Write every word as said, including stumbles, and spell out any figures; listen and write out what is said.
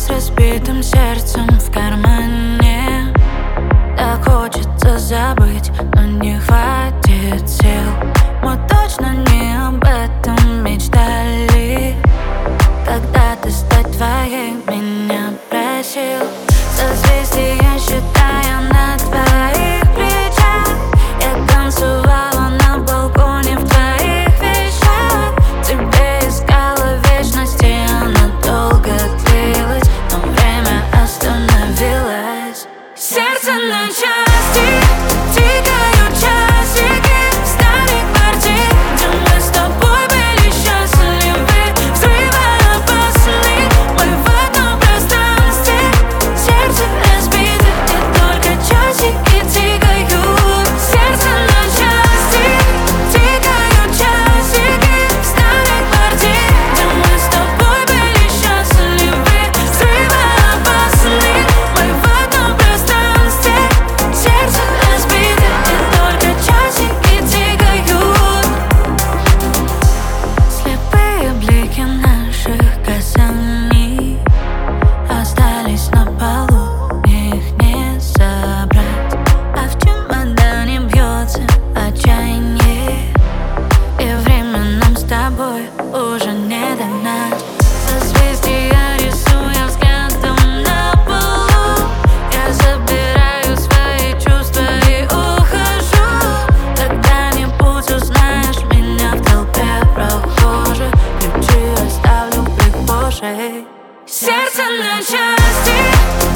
с разбитым сердцем в кармане. Так хочется забыть, но не хватит сил. Мы точно не об этом мечтали. Когда-то стать твоей меня просил. Созвездия считая на твоих плечах. Я танцевала на балконе в твоих вещах. Тебе искала вечности, она долго длилась, но время остановилось. Сердце на части, тикают часики в старой квартире, где мы с тобой были счастливы. Взрывоопасный, мы в одном пространстве. Сердце разбито, и только часики тикают. Сердце на части, тикают часики в старой квартире, где мы с тобой были счастливы. Взрывоопасный, мы в одном пространстве. Сердце разбито, и только часики тикают. Слепые блики наших касаний остались на полу, их не собрать. А в чемодане бьется отчаяние, и время нам с тобой уже не догнать. Созвездия рисуя взглядом на полу, я забираю свои чувства и ухожу. Когда-нибудь узнаешь меня в толпе прохожих. Ключи оставлю в прихожей. Сердце на части,